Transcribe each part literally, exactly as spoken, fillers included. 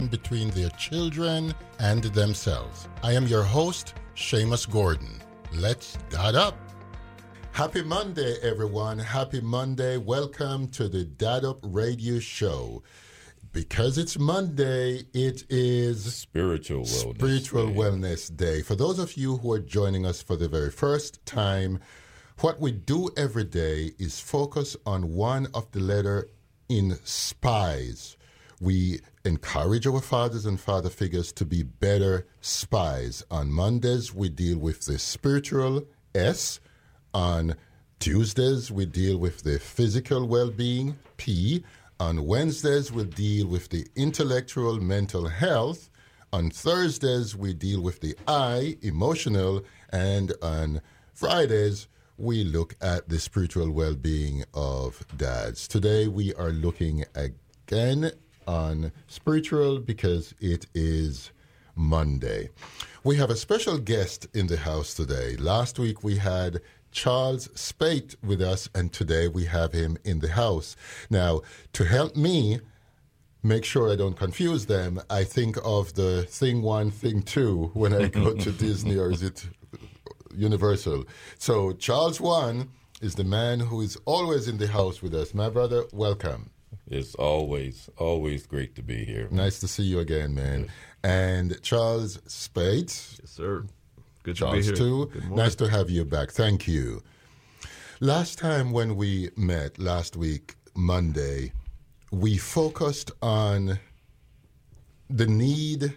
between their children and themselves. I am your host, Seamus Gordon. Let's dad up. Happy Monday, everyone. Happy Monday. Welcome to the Dad Up Radio Show. Because it's Monday, it is Spiritual Wellness Spiritual Day. Wellness Day. For those of you who are joining us for the very first time, what we do every day is focus on one of the letter in spies. We encourage our fathers and father figures to be better spies. On Mondays, we deal with the spiritual S. On Tuesdays, we deal with the physical well-being, P. On Wednesdays, we'll deal with the intellectual mental health. On Thursdays, we deal with the I, emotional. And on Fridays, we look at the spiritual well-being of dads. Today, we are looking again on spiritual because it is Monday. We have a special guest in the house today. Last week, we had Charles Spate with us, and today we have him in the house. Now, to help me make sure I don't confuse them, I think of the thing one, thing two when I go to Disney, or is it Universal? So Charles one is the man who is always in the house with us. My brother, welcome. It's always, always great to be here. Nice to see you again, man. Yes. And Charles Spate. Yes, sir. Good Charles to be here. too. Nice to have you back. Thank you. Last time when we met, last week, Monday, we focused on the need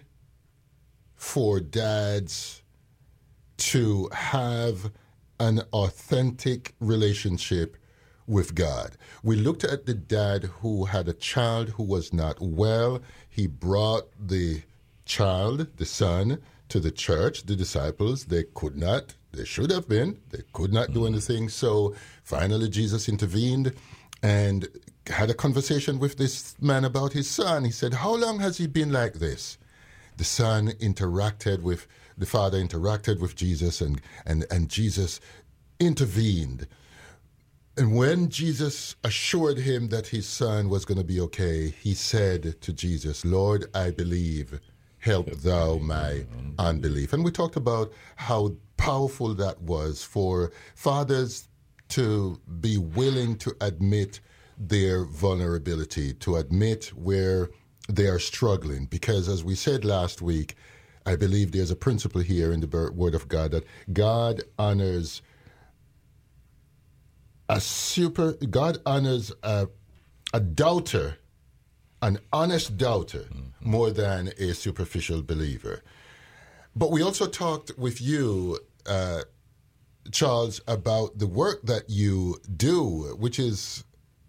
for dads to have an authentic relationship with God. We looked at the dad who had a child who was not well. He brought the child, the son, to the church. The disciples, they could not, they should have been, they could not do anything. So finally Jesus intervened and had a conversation with this man about his son. He said, how long has he been like this? The son interacted with, the father interacted with Jesus, and, and, and Jesus intervened. And when Jesus assured him that his son was going to be okay, he said to Jesus, Lord, I believe, help thou my unbelief. And we talked about how powerful that was for fathers to be willing to admit their vulnerability, to admit where they are struggling. Because as we said last week, I believe there's a principle here in the Word of God that God honors a super, God honors a, a doubter, an honest doubter, mm-hmm. more than a superficial believer. But we also talked with you, uh, Charles, about the work that you do, which is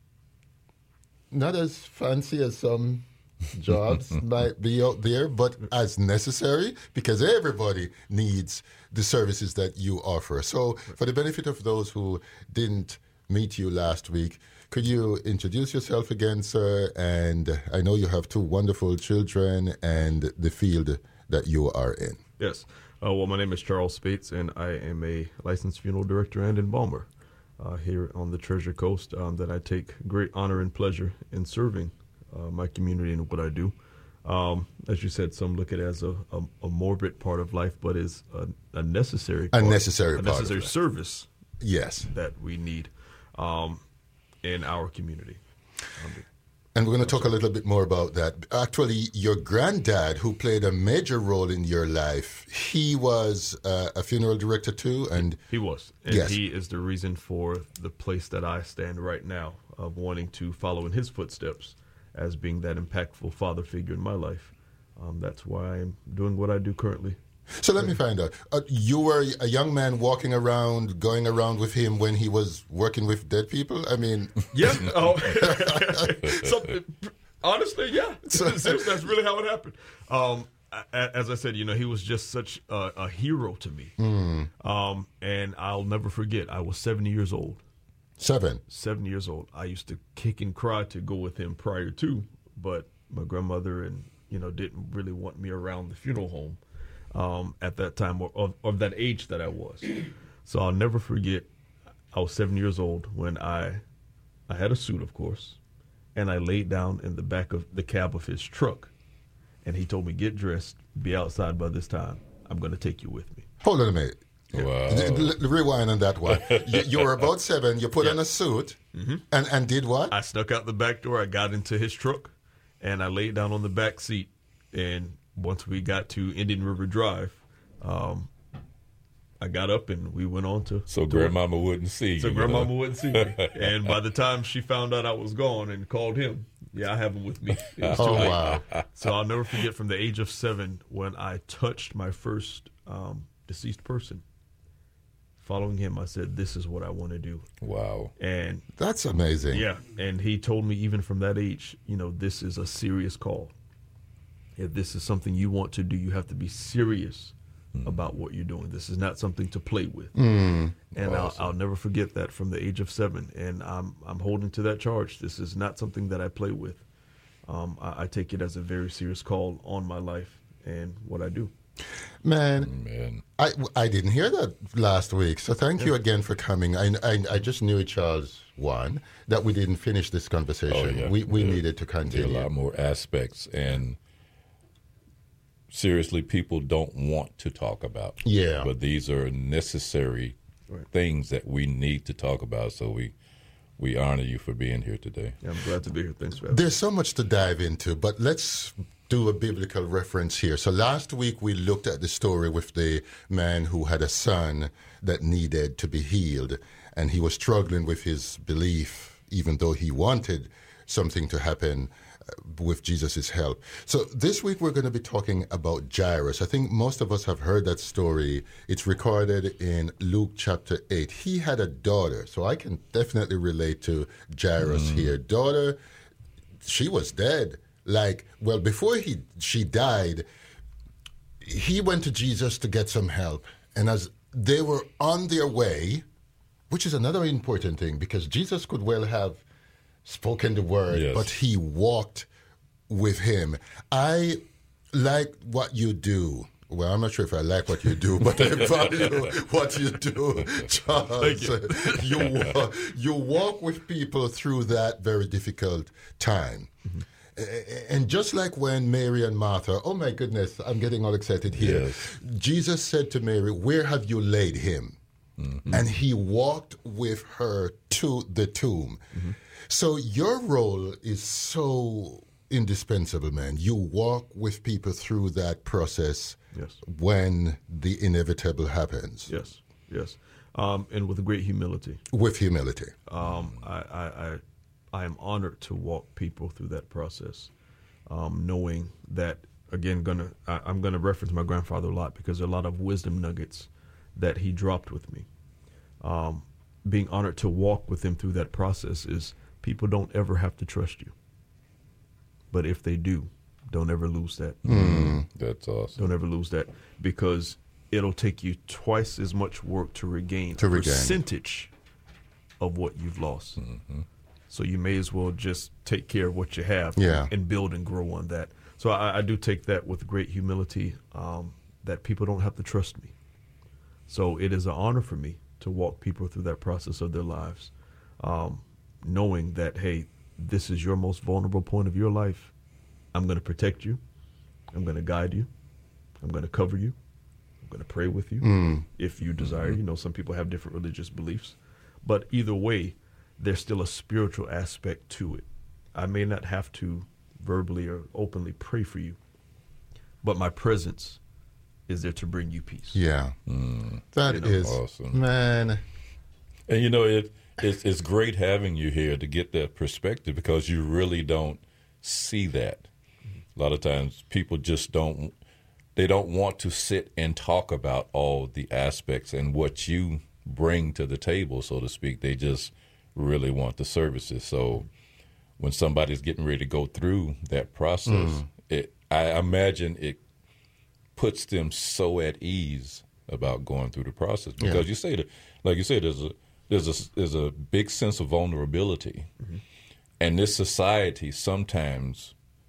not as fancy as some jobs might be out there, but as necessary, because everybody needs the services that you offer. So for the benefit of those who didn't meet you last week, could you introduce yourself again, sir? And I know you have two wonderful children and the field that you are in. Yes. Uh, well, my name is Charles Spates, and I am a licensed funeral director and embalmer uh, here on the Treasure Coast, um, that I take great honor and pleasure in serving uh, my community and what I do. Um, as you said, some look at it as a, a, a morbid part of life, but is a, a necessary part, a necessary, a part necessary of service. Yes, that we need um, in our community. Um, And we're going to talk a little bit more about that. Actually, your granddad, who played a major role in your life, he was uh, a funeral director too, and he was. And yes. he is the reason for the place that I stand right now, of wanting to follow in his footsteps as being that impactful father figure in my life. Um, that's why I'm doing what I do currently. So let me find out. Uh, you were a young man walking around, going around with him when he was working with dead people? I mean... Yeah. Oh. so, honestly, yeah. So, that's really how it happened. Um, as I said, you know, he was just such a, a hero to me. Mm. Um, and I'll never forget, I was seventy years old. Seven? Seven years old. I used to kick and cry to go with him prior to, but my grandmother and, you know, didn't really want me around the funeral home. Um, at that time, or of, of that age that I was. So I'll never forget, I was seven years old when I I had a suit, of course, and I laid down in the back of the cab of his truck. And he told me, get dressed, be outside by this time. I'm going to take you with me. Hold on a minute. Wow. L- l- rewind on that one. you, you were about seven. You put Yeah. on a suit Mm-hmm. and, and did what? I snuck out the back door. I got into his truck, and I laid down on the back seat. And once we got to Indian River Drive, um, I got up and we went on to. So to grandmama wouldn't see you. So you grandmama know? wouldn't see me. And by the time she found out I was gone and called him, yeah, I have him with me. It was too Oh, late. wow. So I'll never forget from the age of seven when I touched my first um, deceased person. Following him, I said, this is what I want to do. Wow. And That's amazing. yeah, and he told me even from that age, you know, this is a serious call. If this is something you want to do, you have to be serious mm. about what you're doing. This is not something to play with. Mm. And Awesome. I'll, I'll never forget that from the age of seven. And I'm I'm holding to that charge. This is not something that I play with. Um, I, I take it as a very serious call on my life and what I do. Man, Man. I, I didn't hear that last week, so thank you again for coming. I, I, I just knew, Charles, one, that we didn't finish this conversation. Oh, yeah. We we There- needed to There are a continue. lot more aspects, and seriously, people don't want to talk about. Yeah. But these are necessary Right. things that we need to talk about. So we we honor you for being here today. Yeah, I'm glad to be here. Thanks for having me. There's so much to dive into, but let's do a biblical reference here. So last week we looked at the story with the man who had a son that needed to be healed, and he was struggling with his belief, even though he wanted something to happen uh, with Jesus' help. So this week we're going to be talking about Jairus. I think most of us have heard that story. It's recorded in Luke chapter eight. He had a daughter, so I can definitely relate to Jairus here. Daughter, she was dead. Like, well, before he she died, he went to Jesus to get some help. And as they were on their way, which is another important thing, because Jesus could well have spoken the word, Yes. but he walked with him. I like what you do. Well, I'm not sure if I like what you do, but I value what you do, Charles. Thank You. You, walk, you walk with people through that very difficult time. Mm-hmm. And just like when Mary and Martha, oh my goodness, I'm getting all excited here. Yes. Jesus said to Mary, where have you laid him? Mm-hmm. And he walked with her to the tomb. Mm-hmm. So your role is so indispensable, man. You walk with people through that process Yes. when the inevitable happens. Yes. Yes. Um, and with great humility. With humility. Um, I, I, I, I am honored to walk people through that process, um, knowing that, again, gonna I, I'm going to reference my grandfather a lot because there are a lot of wisdom nuggets that he dropped with me. Um, being honored to walk with him through that process is people don't ever have to trust you. But if they do, don't ever lose that. Mm. That's awesome. Don't ever lose that because it'll take you twice as much work to regain To a regain. percentage of what you've lost. Mm-hmm. So you may as well just take care of what you have Yeah. and build and grow on that. So I, I do take that with great humility, um, that people don't have to trust me. So it is an honor for me to walk people through that process of their lives, um, knowing that, hey, this is your most vulnerable point of your life. I'm going to protect you. I'm going to guide you. I'm going to cover you. I'm going to pray with you Mm. if you desire. You know, some people have different religious beliefs. But either way, there's still a spiritual aspect to it. I may not have to verbally or openly pray for you, but my presence is there to bring you peace. Yeah. Mm. That You know, is, awesome. man. And you know, it, it's it's great having you here to get that perspective because you really don't see that. A lot of times, people just don't. They don't want to sit and talk about all the aspects and what you bring to the table, so to speak. They just really want the services. So when somebody's getting ready to go through that process, Mm. it I imagine it puts them so at ease about going through the process because Yeah. you say that, like you said, there's a there's a there's a big sense of vulnerability, Mm-hmm. and this society sometimes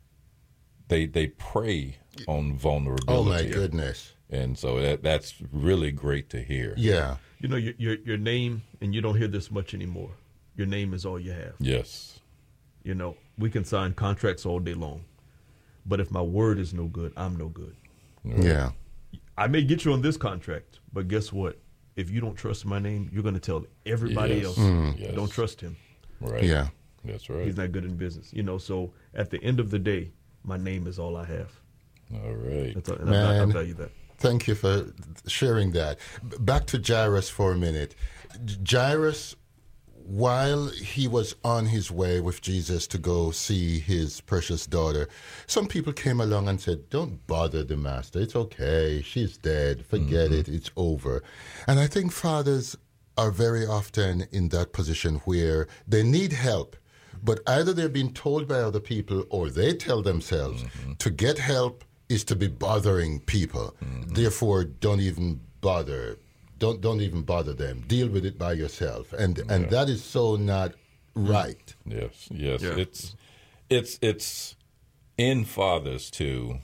they they prey on vulnerability. Oh my goodness. And so that that's really great to hear. Yeah. You know, your, your your name, and you don't hear this much anymore. Your name is all you have. Yes. You know, we can sign contracts all day long, But if my word is no good, I'm no good. Yeah. I may get you on this contract, but guess what? If you don't trust my name, you're going to tell everybody Yes. else, Mm. Yes. don't trust him. Right. Yeah. That's right. He's not good in business. You know, so at the end of the day, my name is all I have. All right. That's all, and I, I Man. value that. Thank you for sharing that. B- Back to Jairus for a minute. J- Jairus, while he was on his way with Jesus to go see his precious daughter, some people came along and said, don't bother the master. It's okay. She's dead. Forget it. It's over. And I think fathers are very often in that position where they need help, but either they're being told by other people or they tell themselves to get help is to be bothering people. Therefore, don't even bother. Don't don't even bother them. Deal with it by yourself. And and that is so not right. Yes, yes. Yeah. It's it's it's in fathers too.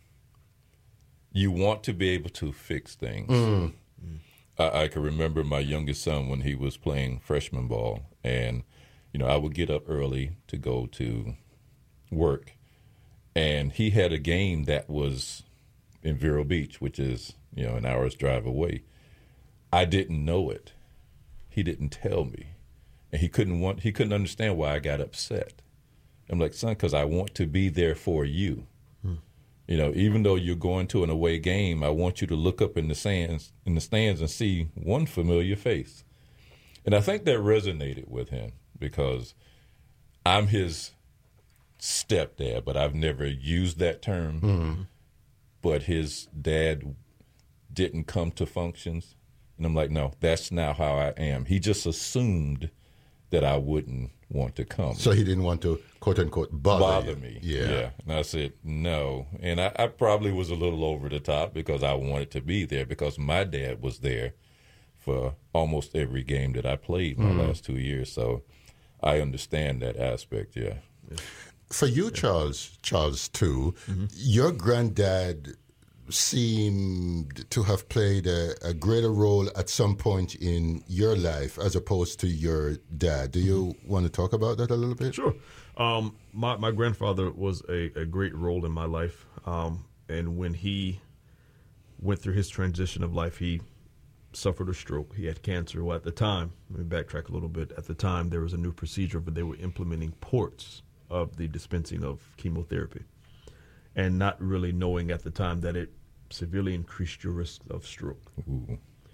You want to be able to fix things. Mm. I, I can remember my youngest son when he was playing freshman ball, and you know I would get up early to go to work, and he had a game that was in Vero Beach, which is you know an hour's drive away. I didn't know it. He didn't tell me, and he couldn't want. He couldn't understand why I got upset. I'm like, son, because I want to be there for you. Hmm. You know, even though you're going to an away game, I want you to look up in the stands, in the stands, and see one familiar face. And I think that resonated with him because I'm his stepdad, but I've never used that term. Mm-hmm. But his dad didn't come to functions. And I'm like, no, that's not how I am. He just assumed that I wouldn't want to come. So he didn't want to, quote unquote, bother, bother you. me. Yeah. yeah. And I said, no. And I, I probably was a little over the top because I wanted to be there because my dad was there for almost every game that I played my mm. last two years. So I understand that aspect, yeah. For you, Charles, Charles, too, mm-hmm. your granddad seemed to have played a, a greater role at some point in your life as opposed to your dad. Do you mm-hmm. want to talk about that a little bit? Sure. Um, my, my grandfather was a, a great role in my life. Um, and when he went through his transition of life, he suffered a stroke. He had cancer. Well, at the time, let me backtrack a little bit. At the time, there was a new procedure, but they were implementing ports of the dispensing of chemotherapy and not really knowing at the time that it severely increased your risk of stroke. Ooh.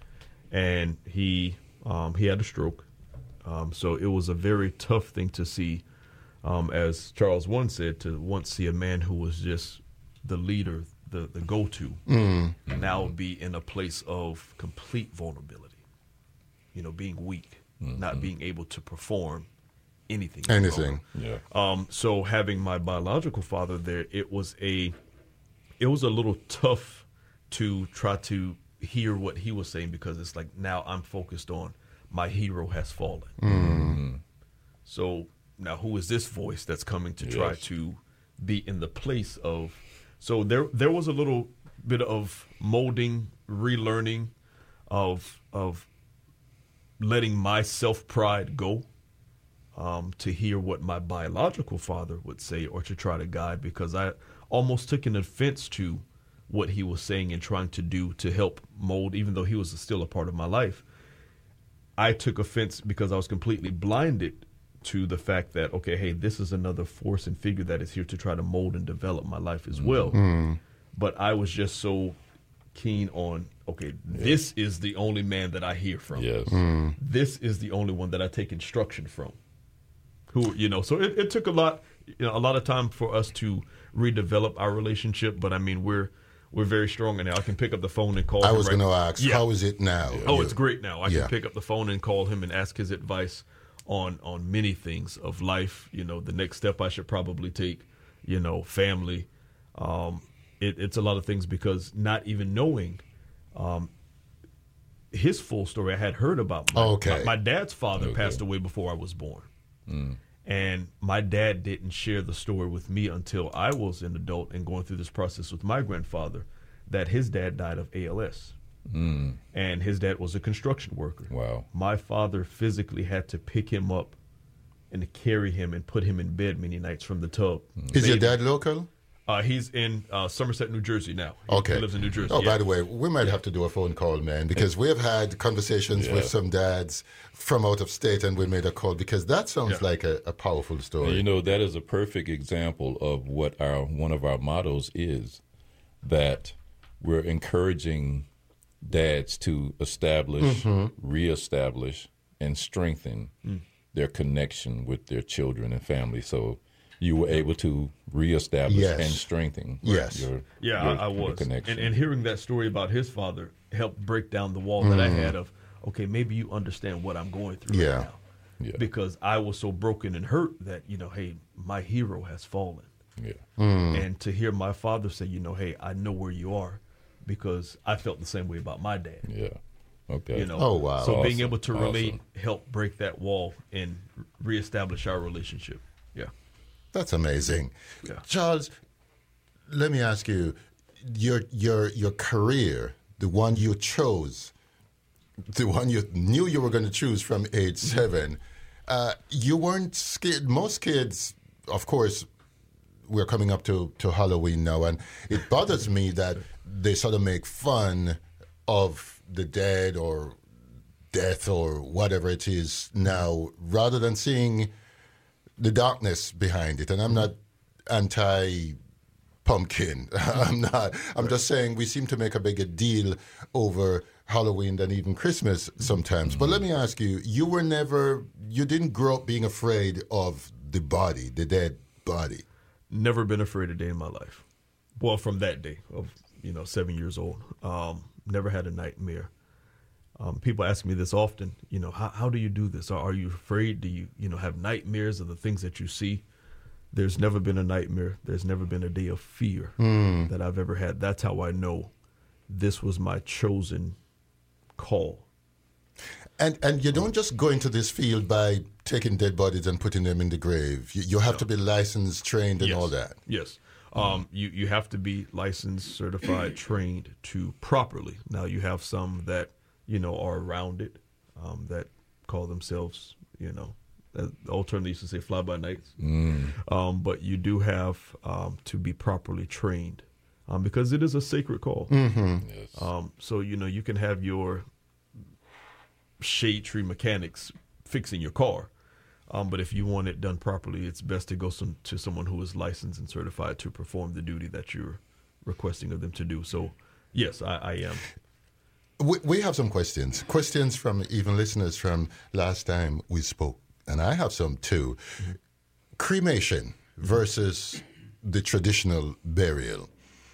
And he um, he had a stroke. Um, so it was a very tough thing to see, um, as Charles once said, to once see a man who was just the leader, the, the go-to, mm. now be in a place of complete vulnerability, you know, being weak, mm-hmm. not being able to perform anything. Anything. Yeah. Um, so having my biological father there, it was a, it was a little tough to try to hear what he was saying because it's like now I'm focused on my hero has fallen. Mm. So now who is this voice that's coming to try yes. to be in the place of? So there there was a little bit of molding, relearning, of of letting my self pride go. Um, to hear what my biological father would say or to try to guide, because I almost took an offense to what he was saying and trying to do to help mold, even though he was still a part of my life. I took offense because I was completely blinded to the fact that, okay, hey, this is another force and figure that is here to try to mold and develop my life as well. Mm. But I was just so keen on, okay, yeah. this is the only man that I hear from. Yes. Mm. This is the only one that I take instruction from. Who, you know, so it, it took a lot, you know, a lot of time for us to redevelop our relationship. But I mean, we're we're very strong now. I can pick up the phone and call I him. I was right going to ask, yeah. how is it now? Yeah. Oh, it's great now. I yeah. can pick up the phone and call him and ask his advice on on many things of life. You know, the next step I should probably take. You know, family. Um, it, it's a lot of things because not even knowing. Um, his full story, I had heard about. My, okay. my, my dad's father okay. passed away before I was born. Mm. And my dad didn't share the story with me until I was an adult and going through this process with my grandfather, that his dad died of A L S. Mm. And his dad was a construction worker. Wow. My father physically had to pick him up and carry him and put him in bed many nights from the tub. Is your dad local? Uh, he's in uh, Somerset, New Jersey now. He, Okay. he lives in New Jersey. Oh, yeah. by the way, we might have to do a phone call, man, because we have had conversations Yeah. with some dads from out of state, and we made a call because that sounds Yeah. like a, a powerful story. And you know, that is a perfect example of what our one of our mottos is, that we're encouraging dads to establish, Mm-hmm. reestablish, and strengthen their connection with their children and family. So you were able to reestablish Yes. and strengthen Yes. your, Yeah, your, I, I your was. connection. And, and hearing that story about his father helped break down the wall that I had of, okay, maybe you understand what I'm going through Yeah. right now. Yeah. Because I was so broken and hurt that, you know, hey, my hero has fallen. yeah. And to hear my father say, you know, hey, I know where you are, because I felt the same way about my dad. Yeah. Okay. You know, Oh, wow. So being Awesome. able to relate Awesome. helped break that wall and reestablish our relationship. Yeah. That's amazing. Yeah. Charles, let me ask you, your your your career, the one you chose, the one you knew you were going to choose from age seven, uh, you weren't scared. Most kids, of course, we're coming up to, to Halloween now, and it bothers me that they sort of make fun of the dead or death or whatever it is now, rather than seeing the darkness behind it. And I'm not anti-pumpkin. I'm not. I'm just saying we seem to make a bigger deal over Halloween than even Christmas sometimes. But let me ask you, you were never, you didn't grow up being afraid of the body, the dead body. Never been afraid a day in my life. Well, from that day of, you know, seven years old. Um, never had a nightmare. Um, people ask me this often, you know, how, how do you do this? Are, are you afraid? Do you, you know, have nightmares of the things that you see? There's never been a nightmare. There's never been a day of fear that I've ever had. That's how I know this was my chosen call. And and you don't just go into this field by taking dead bodies and putting them in the grave. You, you have to be licensed, trained, and Yes. all that. Yes. Um, you, you have to be licensed, certified, trained to properly. Now, you have some that, you know, are around it, um, that call themselves, you know, the old term they used to say fly-by-nights. Um, but you do have um, to be properly trained um, because it is a sacred call. Yes. Um, so, you know, you can have your shade tree mechanics fixing your car. Um, but if you want it done properly, it's best to go some, to someone who is licensed and certified to perform the duty that you're requesting of them to do. So, yes, I, I am. We, we have some questions. Questions from even listeners from last time we spoke. And I have some too. Cremation versus the traditional burial.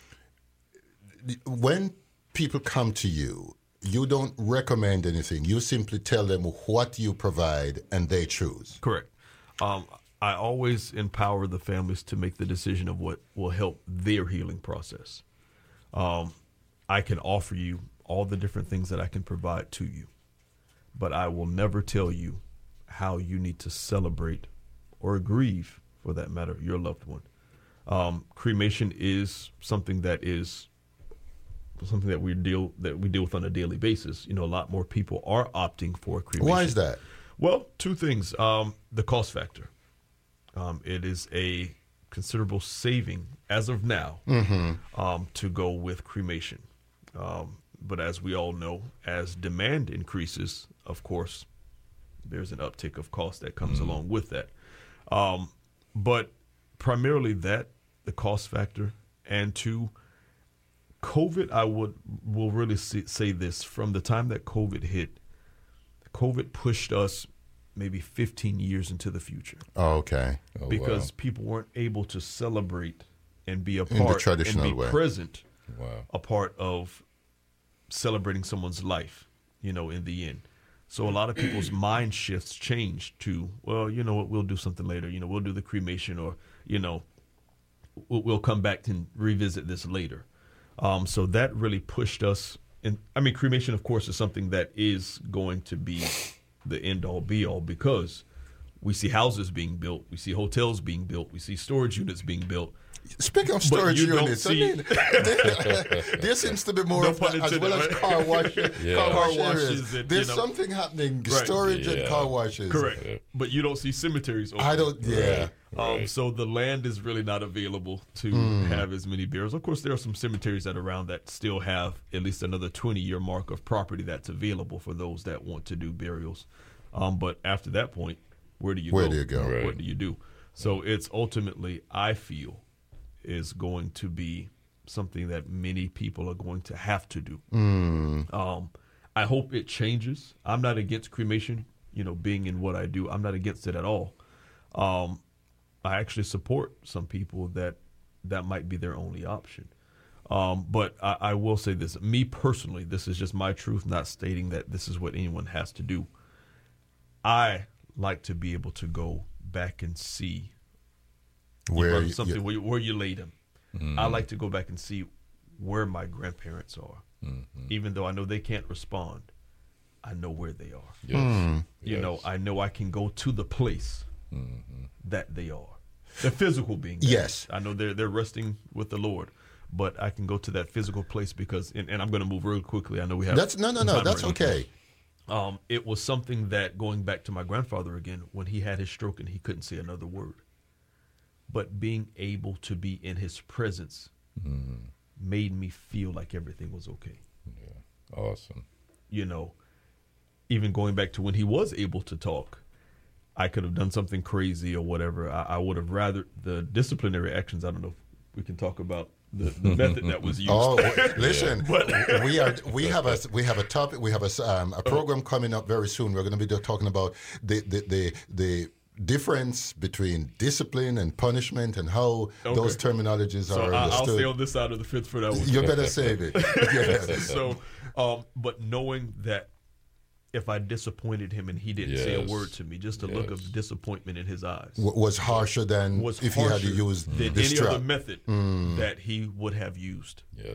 When people come to you, you don't recommend anything. You simply tell them what you provide and they choose. Correct. Um, I always empower the families to make the decision of what will help their healing process. Um, I can offer you all the different things that I can provide to you, but I will never tell you how you need to celebrate or grieve, for that matter, your loved one. Um, cremation is something that is something that we deal that we deal with on a daily basis. You know, a lot more people are opting for cremation. Why is that? Well, two things. Um, the cost factor. Um, it is a considerable saving as of now um, to go with cremation. Um, but as we all know, as demand increases, of course, there's an uptick of cost that comes along with that. Um, but primarily that, the cost factor, and two, COVID, I would will really see, say this, from the time that COVID hit, COVID pushed us maybe fifteen years into the future Oh, okay. Oh, because wow. people weren't able to celebrate and be a the part traditional and be way. present, Wow. a part of celebrating someone's life, you know, in the end. So a lot of people's mind shifts changed to, well, you know what, we'll do something later. You know, we'll do the cremation, or, you know, we'll, we'll come back and revisit this later. Um, so that really pushed us. And I mean, cremation, of course, is something that is going to be the end all be all, because We see houses being built. We see hotels being built. We see storage units being built. Speaking of storage you don't units, see- I mean, there, there seems to be more No of that, pun as well as intended, car, wash, Yeah. car, Car wash washes areas. and, There's you know. something happening, Right. storage and Yeah. car washes. Correct. Yeah. But you don't see cemeteries open. I don't, yeah. Um, Right. so the land is really not available to Hmm. have as many burials. Of course, there are some cemeteries that are around that still have at least another twenty-year mark of property that's available for those that want to do burials. Um, but after that point, where do you Where go? do you go? Right. What do you do? So it's ultimately, I feel, is going to be something that many people are going to have to do. Um, I hope it changes. I'm not against cremation, you know, being in what I do. I'm not against it at all. Um, I actually support some people that that might be their only option. Um, but I, I will say this, me personally, this is just my truth, not stating that this is what anyone has to do. I like to be able to go back and see Where where you- something you- where, you, where you laid them. I like to go back and see where my grandparents are, even though I know they can't respond. I know where they are. Yes. You know, Yes. I know I can go to the place that they are. The physical being. there. Yes. I know they're they're resting with the Lord, but I can go to that physical place because, and, and I'm going to move real quickly. I know we have. That's no, no, no. time That's right now. okay. Um, it was something that, going back to my grandfather again, when he had his stroke and he couldn't say another word, but being able to be in his presence made me feel like everything was okay. Yeah. Awesome. You know, even going back to when he was able to talk, I could have done something crazy or whatever. I, I would have rather the disciplinary actions. I don't know if we can talk about the, the method that was used. Oh, listen, But- we are we have a we have a topic we have a um, a program coming up very soon. We're going to be talking about the the the, the difference between discipline and punishment and how Okay. those terminologies So are I, I'll understood. stay on this side of the fifth for that one. You better save it. Yes. So, um, but knowing that if I disappointed him and he didn't say a Yes. word to me, just a look Yes. of disappointment in his eyes W- was harsher than was if he had harsher to use than the any strap. other method that he would have used. Yes.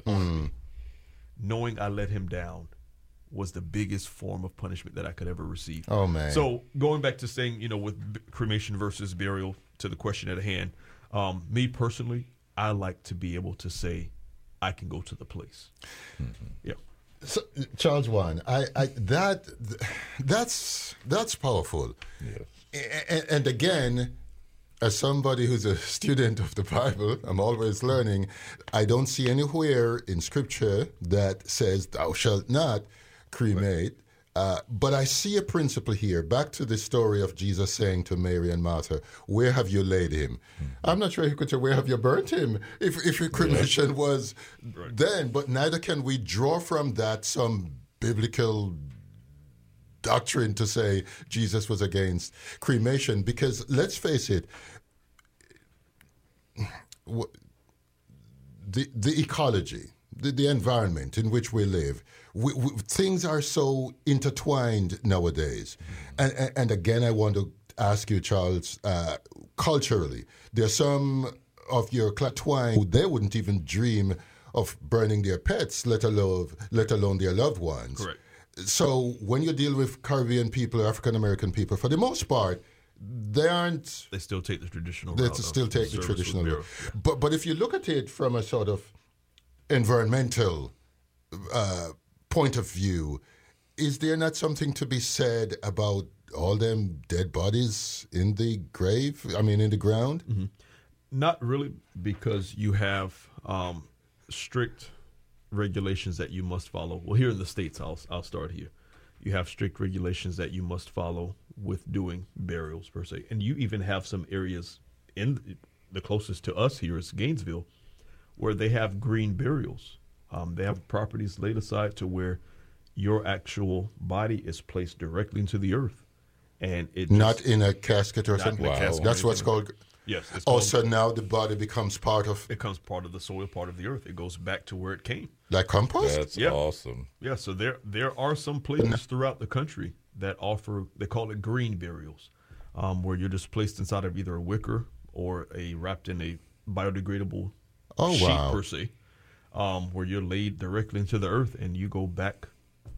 Knowing I let him down was the biggest form of punishment that I could ever receive. Oh, man. So going back to saying, you know, with b- cremation versus burial, to the question at hand, um, me personally, I like to be able to say, I can go to the place. Yeah. So, Charles Wan, I, I that that's that's powerful. Yes. And, and again, as somebody who's a student of the Bible, I'm always learning. I don't see anywhere in Scripture that says "Thou shalt not cremate." Uh, but I see a principle here. Back to the story of Jesus saying to Mary and Martha, "Where have you laid him?" Mm-hmm. I'm not sure he could say, "Where have you burnt him?" If if your cremation was Right. then, but neither can we draw from that some biblical doctrine to say Jesus was against cremation, because let's face it, the the ecology, the, the environment in which we live, we, we, things are so intertwined nowadays. And, and, and again, I want to ask you, Charles, uh, culturally, there are some of your cl- twine who they wouldn't even dream of burning their pets, let alone let alone their loved ones. Correct. So when you deal with Caribbean people, African American people, for the most part, they aren't. They still take the traditional They route of still take the service with traditional burial. route. But but if you look at it from a sort of environmental uh, point of view, is there not something to be said about all them dead bodies in the grave? I mean, in the ground. Mm-hmm. Not really, because you have um, strict regulations that you must follow. Well, here in the States, I'll I'll start here. You have strict regulations that you must follow with doing burials per se, and you even have some areas in the closest to us here is Gainesville, where they have green burials. Um, they have properties laid aside to where your actual body is placed directly into the earth, and it Not just, in a casket or Not something. in a Wow. casket or That's what's anything. called. yes, it's Oh, called, so now the body becomes part of, it becomes part of the soil, part of the earth. It goes back to where it came. like compost. That's Yeah. awesome. Yeah, so there there are some places throughout the country that offer, they call it green burials, um, where you're just placed inside of either a wicker or a wrapped in a biodegradable Oh, sheet wow. per se, um, where you're laid directly into the earth and you go back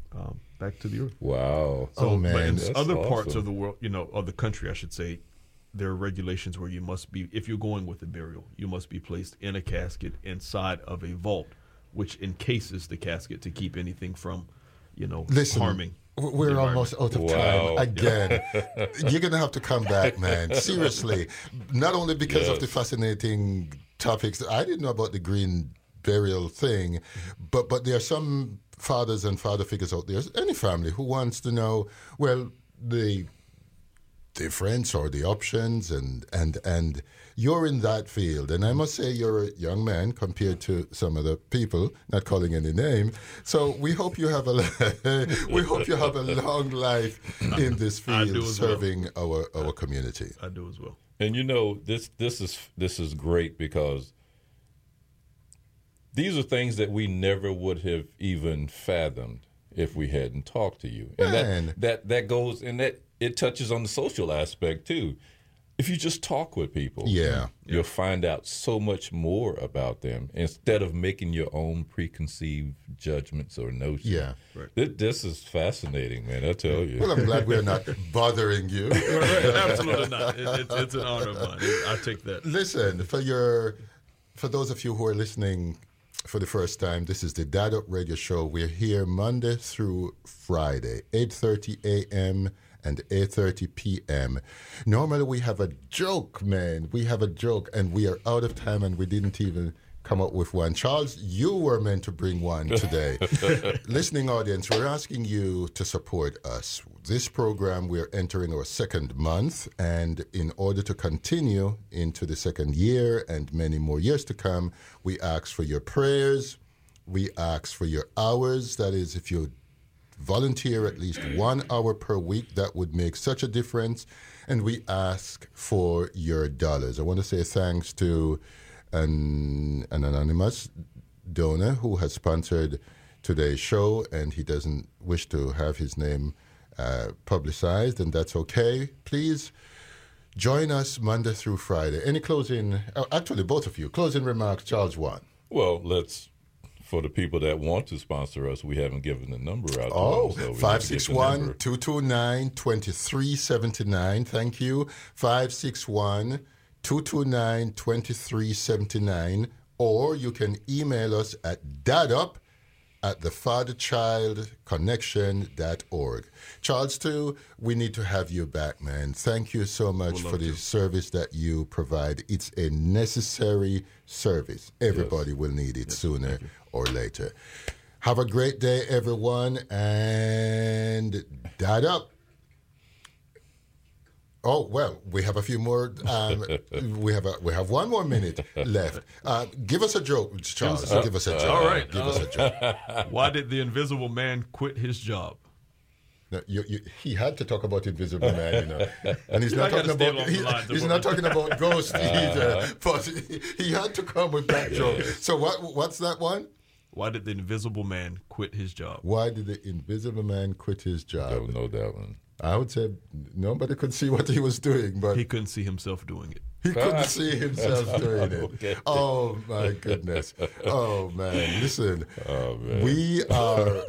um, back to the earth. Wow. So, Oh, man, but in that's other parts awesome. of the world, you know, of the country, I should say, there are regulations where you must be, if you're going with a burial, you must be placed in a casket inside of a vault, which encases the casket to keep anything from, you know, Listen, harming. w- the we're environment. almost out of Wow. time again. You're going to have to come back, man. Seriously. Not only because of Yes. the fascinating topics. I didn't know about the green burial thing, but, but there are some fathers and father figures out there, any family who wants to know, well, the difference or the options, and, and, and you're in that field. And I must say you're a young man compared to some other people, not calling any name. So we hope you have a we hope you have a long life in this I do field as well. serving our, our community. I do as well. And you know, this this is this is great because these are things that we never would have even fathomed if we hadn't talked to you. And Man. that, that that goes and that it touches on the social aspect too. If you just talk with people, Yeah. you'll find out so much more about them instead of making your own preconceived judgments or notions. Yeah. Right. This, this is fascinating, man. I tell you. Well, I'm glad we're not bothering you. Right, absolutely not. It, it's, it's an honor of mine. I take that. Listen, for your, for those of you who are listening for the first time, this is the Dad Up Radio Show. We're here Monday through Friday, eight thirty a.m. and eight thirty p.m. Normally we have a joke, man. We have a joke, and we are out of time, and we didn't even come up with one. Charles, you were meant to bring one today. Listening audience, we're asking you to support us. This program, we're entering our second month, and in order to continue into the second year and many more years to come, we ask for your prayers. We ask for your hours. That is, if you volunteer at least one hour per week, that would make such a difference. And we ask for your dollars. I want to say thanks to an, an anonymous donor who has sponsored today's show, and he doesn't wish to have his name uh, publicized, and that's okay. Please join us Monday through Friday. Any closing, uh, actually both of you, closing remarks, Charles one. Well, let's, for the people that want to sponsor us, we haven't given the number out. Oh, to them, so we need to get five the six one, number. two two nine, two three seven nine. Thank you. five six one, two two nine, two three seven nine. Or you can email us at dadup at the father child connection dot org. Charles, too, we need to have you back, man. Thank you so much Would love for the to. service that you provide. It's a necessary service. Everybody will need it sooner or later. Have a great day, everyone, and dad up. Oh well, we have a few more. Um, we have a, we have one more minute left. Uh, give us a joke, Charles. give us a joke. All right. Give us a joke. Why did the Invisible Man quit his job? No, you, you, he had to talk about Invisible Man, you know, and he's not I gotta talking stay about along the he- lines of he's what not we- talking about Ghost either. But he, he had to come with that joke. So what what's that one? Why did the Invisible Man quit his job? Why did the Invisible Man quit his job? Don't know that one. I would say nobody could see what he was doing, but He couldn't see himself doing it. he couldn't see himself doing it. Okay. Oh my goodness! Oh man! Listen, Oh, man. we are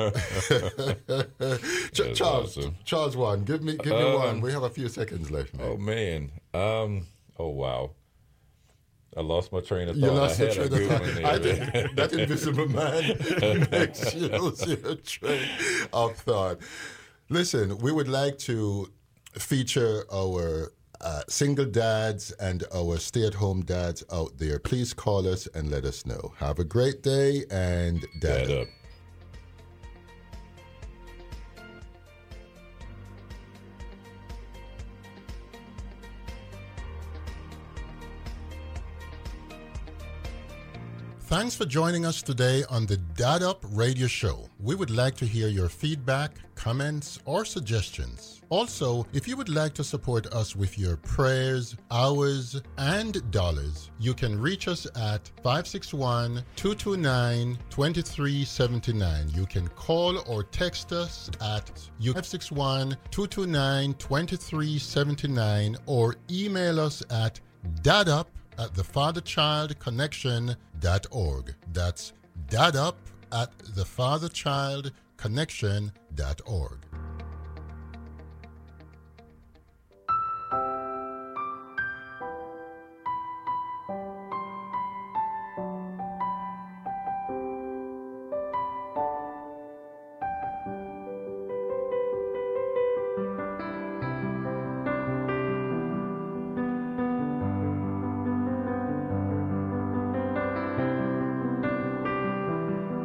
Ch- Charles. awesome. Charles, one. Give me, give me one. Um, We have a few seconds left, man. Oh man. Um. Oh wow. I lost my train of thought. You lost I your had a train of good thought. one there, I man. think that Invisible Man makes you lose your train of thought. Listen, we would like to feature our uh, single dads and our stay-at-home dads out there. Please call us and let us know. Have a great day, and dad Dad up. up. Thanks for joining us today on the Dad Up Radio Show. We would like to hear your feedback, comments, or suggestions. Also, if you would like to support us with your prayers, hours, and dollars, you can reach us at five six one, two two nine, two three seven nine. You can call or text us at five six one, two two nine, two three seven nine or email us at dadup at the father child connection dot org. That's dadup at the father child connection dot org.